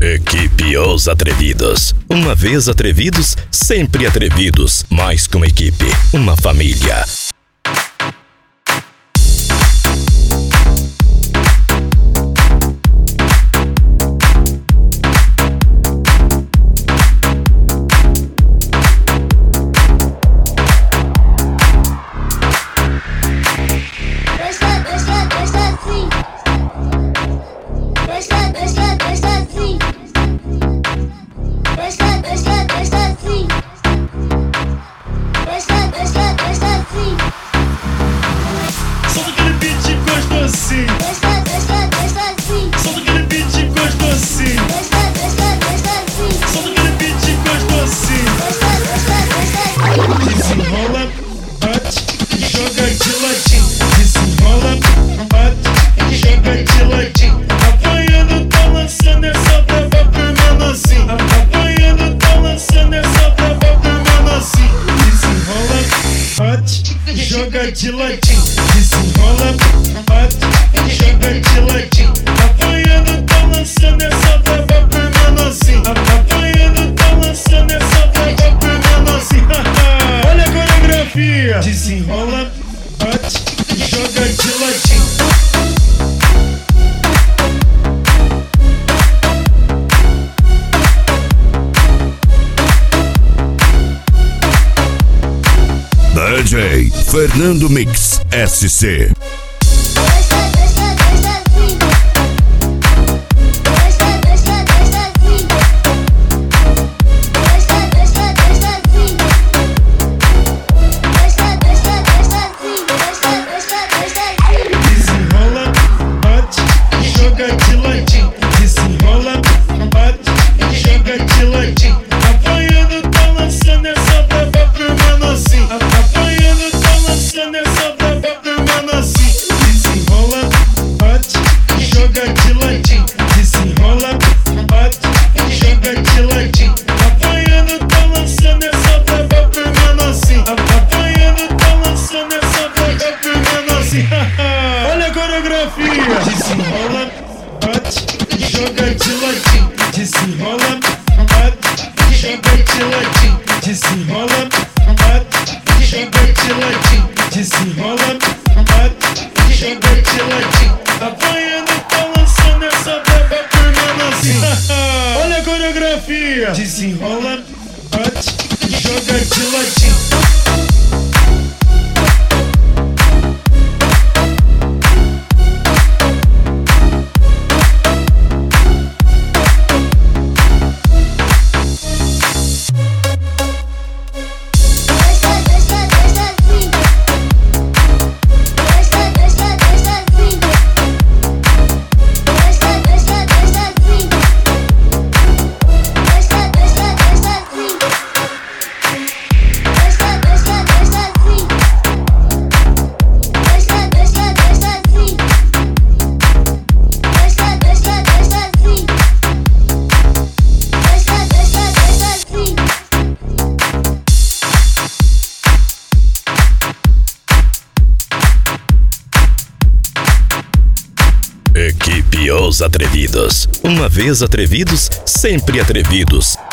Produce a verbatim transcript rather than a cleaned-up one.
Equipe Os Atrevidos. Uma vez atrevidos, sempre atrevidos. Mais que uma equipe, uma família. Desenrola, bate, joga de ladinho. Desenrola, bate, joga de ladinho. Apanhando, tá lançando essa brava pro menorzinho. Apanhando, tá lançando essa brava pro menorzinho. Desenrola, bate, joga de ladinho. Desenrola, bate, joga de ladinho. Apanhando, tá lançando essa brava pro menorzinho. Apanhando, tá lançando essa brava pro menorzinho. Olha a coreografia. Desenrola, bate, joga de ladinho. D J Fernando Mix S C. Olha a coreografia. Desenrola, bate, joga de ladinho. Desenrola, bate, joga de ladinho. Desenrola, bate, joga de ladinho. Desenrola, bate, joga de ladinho. Apanhando, tá lançando essa braba pro menorzinho. Olha a coreografia. Desenrola, bate, joga de ladinho. Equipe Os Atrevidos. Uma vez atrevidos, sempre atrevidos.